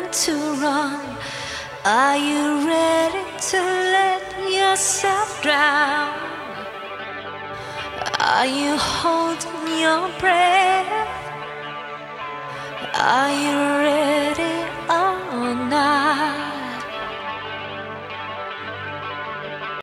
to run? Are you ready to let yourself drown? Are you holding your breath? Are you ready?